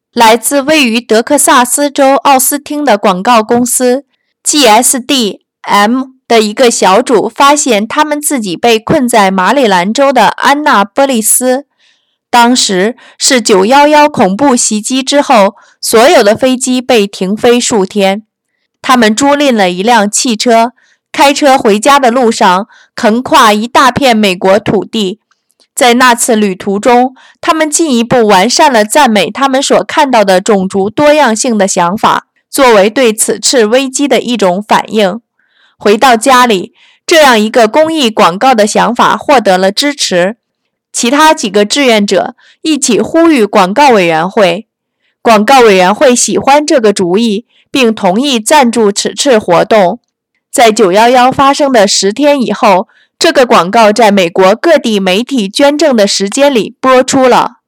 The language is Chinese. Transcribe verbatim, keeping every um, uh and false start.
来自位于德克萨斯州奥斯汀的广告公司 G S D M 的一个小组发现他们自己被困在马里兰州的安纳波利斯。当时是九一一恐怖袭击之后，所有的飞机被停飞数天。他们租赁了一辆汽车，开车回家的路上横跨一大片美国土地。在那次旅途中，他们进一步完善了赞美他们所看到的种族多样性的想法，作为对此次危机的一种反应。回到家里，这样一个公益广告的想法获得了支持。其他几个志愿者一起呼吁广告委员会，广告委员会喜欢这个主意，并同意赞助此次活动。在九一一发生的十天以后，这个广告在美国各地媒体捐赠的时间里播出了。